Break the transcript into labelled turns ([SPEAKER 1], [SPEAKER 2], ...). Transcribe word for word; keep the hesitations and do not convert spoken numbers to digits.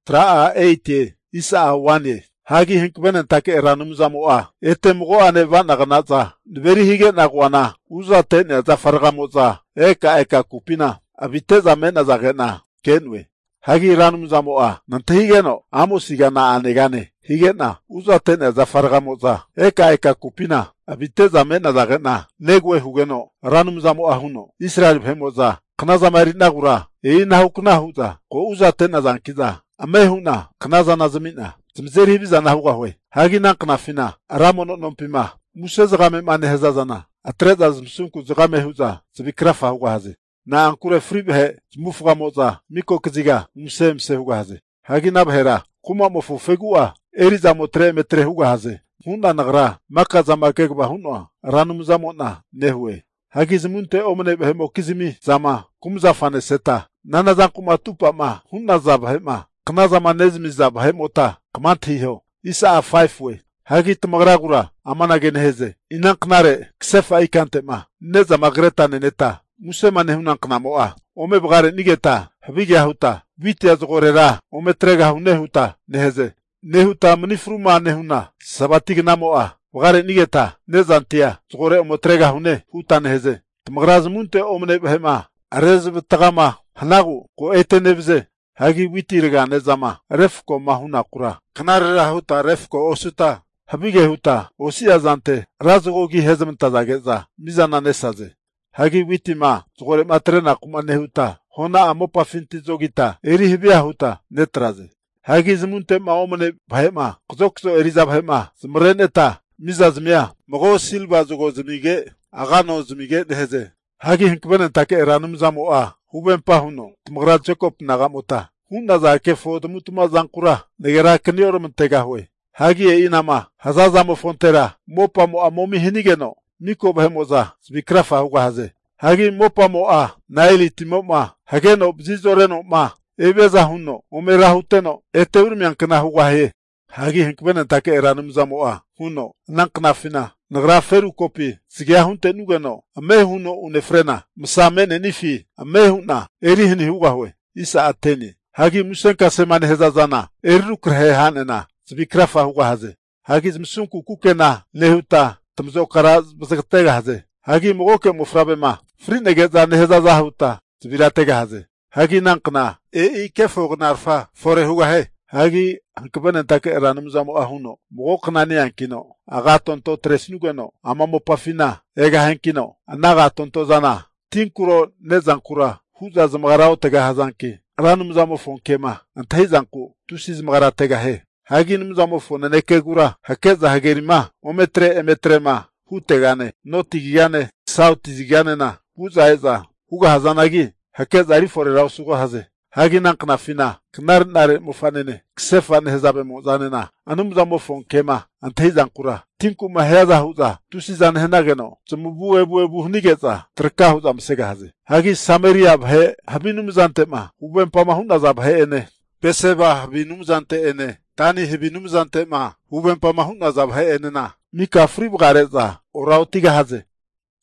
[SPEAKER 1] Traa eite, isa awane. Hagi hinkbenen take eranumza moa. Ete mgo ane vanaganaza. Nveri hige nagwana. Uza tene za fargamoza. Eka eka kupina. Abiteza mena zagena. Kenwe. Hagi ranumza moa. Nante higeno. Amo sigana anegane. Higena. Uza tene za fargamoza. Eka eka kupina. Abiteza mena zagena. Negwe hugeno. Ranumza moa huno. Israel bhemoza. Knaza marina gura. Ei nahu knahuza. Ko uza tene zankiza. Amehuna. Knaza nazmina. Zmzeri hibiza na huwa hwe. Hagi na knafina. Ramono nompima. Muse zgame mane hezazana. Atreza zmsunku zgame huza. Zbikrafa huwa haze. Na ankure fribehe. Zmufuga moza. Miko kiziga. Muse mse huwa haze. Hagi na bhera. Kuma mofu fegua. Eriza motre metre huwa haze. Huna nagra. Maka zama kegba hunwa. Ranum zamona. Nehwe. Hagi zmunte omne behemo kizimi zama. Kumza fane seta. Nana zan kuma tupa ma. Huna zabhema. Knaza manezmi zabhemota. Kamantiho. Isa a five we. Hagi tmagragura. Amana genheze. Inan knare. Ksefa ikantema. Neza magreta neneta. Muse manehunan knamoa. Ome bgare nigeta. Habigya huta. Viti azgorera. Ome trega hunehuta. Neheze. Nehuta manifruma nehuna. Sabatig namoa. Bgare nigeta. Nezantia. Zgore omo trega hune. Huta neheze. Tmagrazmunte omne behema. Arez bitagama. Hanagu. Ko ete nevze. Hagi witiriga nezama. Refko mahuna kura. Knarira huta refko osuta. Habige huta. Osi azante. Razgogi hezmta zageza. Mizana nesaze. Hagi witima. Zgore matrena kumane huta. Hona amopa finti zogita. Eri hibia huta. Netraze. Hagi zmunte maomne bahema. Kzokso eriza bahema. Zmreneta. Mizazmia. Mogo silba zogo zmige. Agano zmige deheze. Hagi hinkbenen take eranum zamoa. Huben pahuno. Tmgra Jacob nagamota. Hunda zake fodo mutuma zankura. Negera knior mentega hwe. Hagi e inama. Hazaza mo fontera. Mopa mo amomi hinigeno. Miko behemoza. Zbikrafa huga haze. Hagi mopa mo a. Naili timoma. Hageno bzizoreno ma. Ebeza huno. Omera huteno. Ete urmiankana huga he. Hagi hinkbenen take eranum zamoa. Huno. Nankna fina. Nagra feru kopi. Sigya hunte nugeno. Ame huno unefrena. Msamene nifi. Ame huna. Eri hini huga hwe. Isa ateni. Hagi musenka semane hezazana. Eri ukrehe hanena. Zbikrafa huga haze. Hagi zmsunku kukena. Nehuta. Tamzokara zbazgatega haze. Hagi mogoke mufrabema. Frinegeza nehezaza huta. Zbiratega haze. Hagi nankna. E i kefo gnarfa. Fore huga he. Hagi hankbenen take eranum zamo ahuno. Mogokna ni ankino. Aga tonto tresnugeno. Amamo pafina. Ega hankino. Anaga tonto zana. Tinkuro nezankura. Huza zmgarao tega hazanki. Ranum zamo fonkema. Antai zanku. Tusi zmgara tega he. Hagi num zamo foneneke gura. Hakeza hagerima. Ometre emetrema. Hu tegane. No tigigane. Sao tizigane na. Huza eza. Huga hazanagi. Hakeza arifore rao sugo haze. Hagi nankna fina. Knar nare mufanene. Ksefa nehezabe mozanena. Anum zamo fonkema. Antai zankura. Tinku maheza huza. Tusi zan henageno. Zmubu ebu ebu hunigeza. Trka huza msega haze. Hagi Samaria bhe. Habinum zantema. Uben pama huna za bhe ene. Peseba habinum zante ene. Tani habinum zantema. Uben pama huna za bhe ene na. Mika fribgareza. Orao tiga haze.